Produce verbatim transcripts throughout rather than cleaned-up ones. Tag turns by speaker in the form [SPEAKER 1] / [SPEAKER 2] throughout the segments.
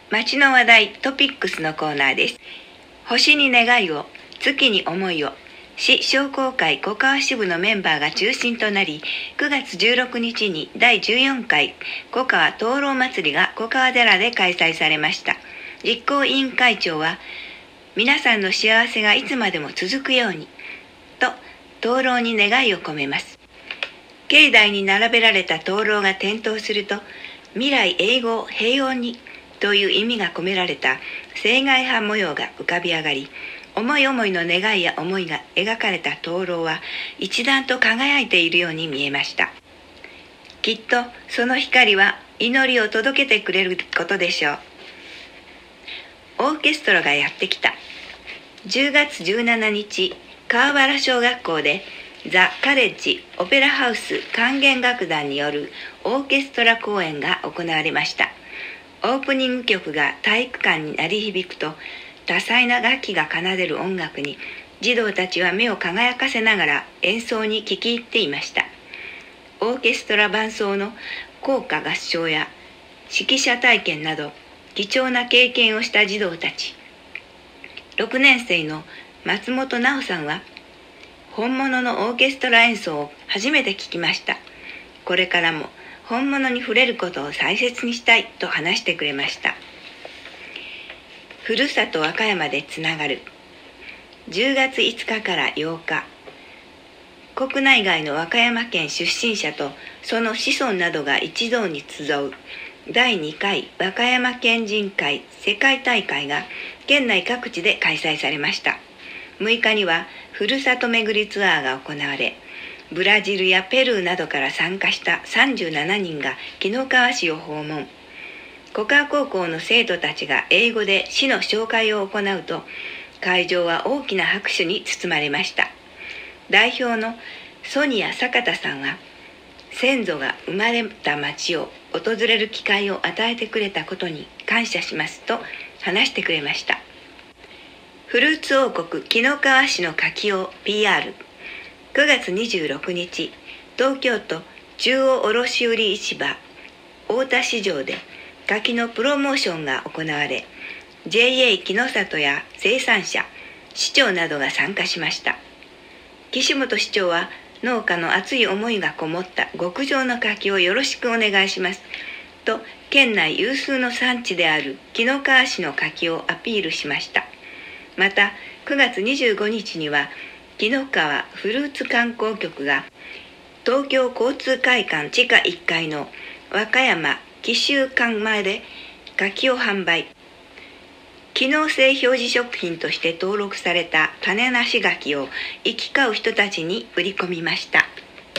[SPEAKER 1] 街の話題トピックスのコーナーです。星に願いを、月に思いを、市商工会小川支部のメンバーが中心となり、くがつじゅうろくにちにだいじゅうよんかい小川灯籠祭りが小川寺で開催されました。実行委員会長は、皆さんの幸せがいつまでも続くように、と灯籠に願いを込めます。境内に並べられた灯籠が点灯すると、未来永劫平穏にという意味が込められた青外斑模様が浮かび上がり、思い思いの願いや思いが描かれた灯籠は一段と輝いているように見えました。きっとその光は祈りを届けてくれることでしょう。オーケストラがやってきた。じゅうがつじゅうしちにち、川原小学校でザ・カレッジ・オペラハウス管弦楽団によるオーケストラ公演が行われました。オープニング曲が体育館に鳴り響くと、多彩な楽器が奏でる音楽に児童たちは目を輝かせながら演奏に聴き入っていました。オーケストラ伴奏の校歌合唱や指揮者体験など貴重な経験をした児童たち。ろくねんせいの松本直さんは、本物のオーケストラ演奏を初めて聞きました。これからも本物に触れることを大切にしたいと話してくれました。ふるさと和歌山でつながる。じゅうがついつかからようか、国内外の和歌山県出身者とその子孫などが一堂に集うだいにかい和歌山県人会世界大会が県内各地で開催されました。むいかにはふるさと巡りツアーが行われ、ブラジルやペルーなどから参加したさんじゅうななにんが紀の川市を訪問。小川高校の生徒たちが英語で市の紹介を行うと、会場は大きな拍手に包まれました。代表のソニア坂田さんは、先祖が生まれた町を訪れる機会を与えてくれたことに感謝しますと話してくれました。フルーツ王国紀の川市の柿を ピーアール。くがつにじゅうろくにち、東京都中央卸売市場大田市場で柿のプロモーションが行われ、ジェイエー 木の里や生産者、市長などが参加しました。岸本市長は、農家の熱い思いがこもった極上の柿をよろしくお願いしますと、県内有数の産地である紀の川市の柿をアピールしました。またくがつにじゅうごにちには、紀の川フルーツ観光局が東京交通会館地下いっかいの和歌山紀州館前で柿を販売。機能性表示食品として登録された種なし柿を行き交う人たちに売り込みました。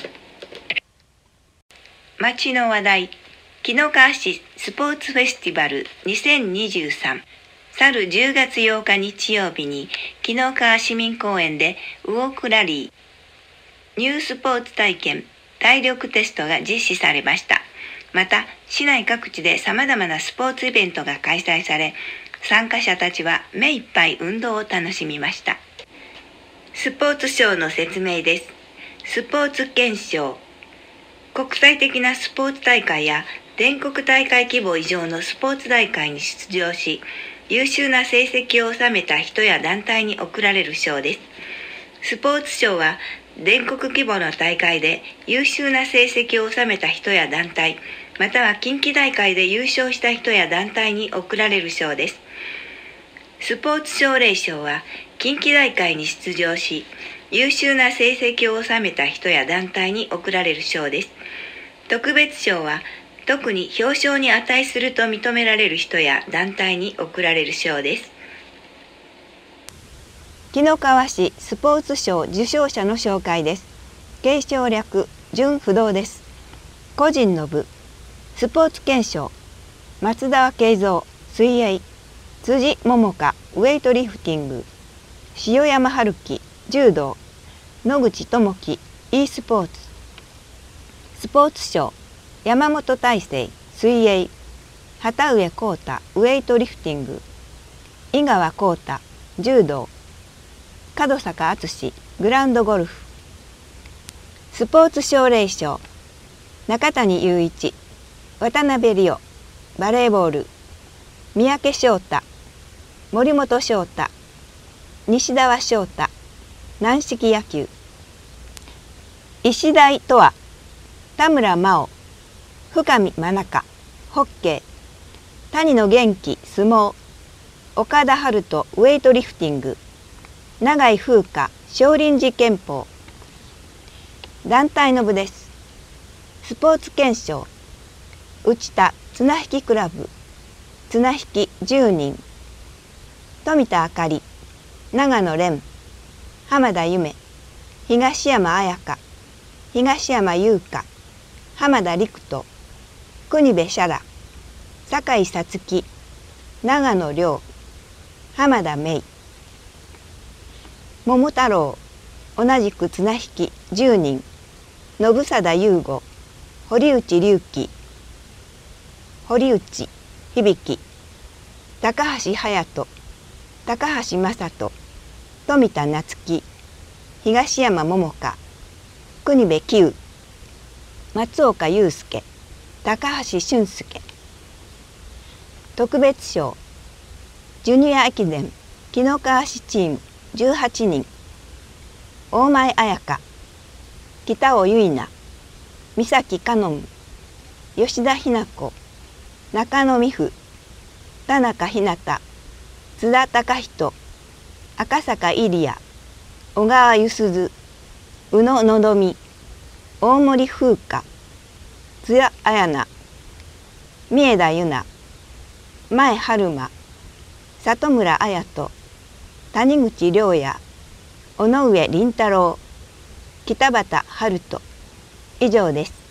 [SPEAKER 1] 町の話題、紀の川市スポーツフェスティバルにせんにじゅうさん。去るじゅうがつようか日曜日に紀の川市民公園でウォークラリー、ニュースポーツ体験、体力テストが実施されました。また市内各地でさまざまなスポーツイベントが開催され、参加者たちは目いっぱい運動を楽しみました。スポーツ賞の説明です。スポーツ憲章、国際的なスポーツ大会や全国大会規模以上のスポーツ大会に出場し、優秀な成績を収めた人や団体に贈られる賞です。スポーツ賞は全国規模の大会で優秀な成績を収めた人や団体、または近畿大会で優勝した人や団体に贈られる賞です。スポーツ奨励賞は近畿大会に出場し、優秀な成績を収めた人や団体に贈られる賞です。特別賞は特に表彰に値すると認められる人や団体に贈られる賞です。紀の川市スポーツ賞受賞者の紹介です。継承略準不動です。個人の部、スポーツ憲章、松田慶三水泳、辻桃香ウェイトリフティング、塩山春樹柔道、野口智樹 e スポーツ。スポーツ賞、山本大成水泳、畑上浩太ウェイトリフティング、井川浩太柔道、門坂敦グラウンドゴルフ。スポーツ奨励賞、中谷雄一、渡辺理央バレーボール、 三宅翔太、森本翔太、西澤翔太、軟式野球。石大とは、田村真央、深見真中、ホッケー、谷野元気、相撲、岡田春人、ウェイトリフティング、永井風花、少林寺拳法。団体の部です。スポーツ憲章、内田綱引きクラブ、綱引きじゅうにん、富田あかり、長野蓮、浜田夢、東山彩香、東山優香、浜田陸斗、国部写良、酒井さつき、長野亮、浜田芽衣。桃太郎、同じく綱引きじゅうにん、信貞優吾、堀内隆輝、堀内響、高橋隼人、高橋正人、富田夏樹、東山桃香、国部喜宇、松岡祐介、高橋俊介。特別賞、ジュニア駅伝紀の川市チームじゅうはちにん、大前彩香、北尾結菜、三崎香音、吉田日向子、中野美穂、田中ひなた、津田貴人、赤坂入谷、小川ゆすず、宇野のどみ、大森風花、津谷彩菜、三枝優奈、前春馬、里村彩人、谷口良也、尾上凛太郎、北畑春人。以上です。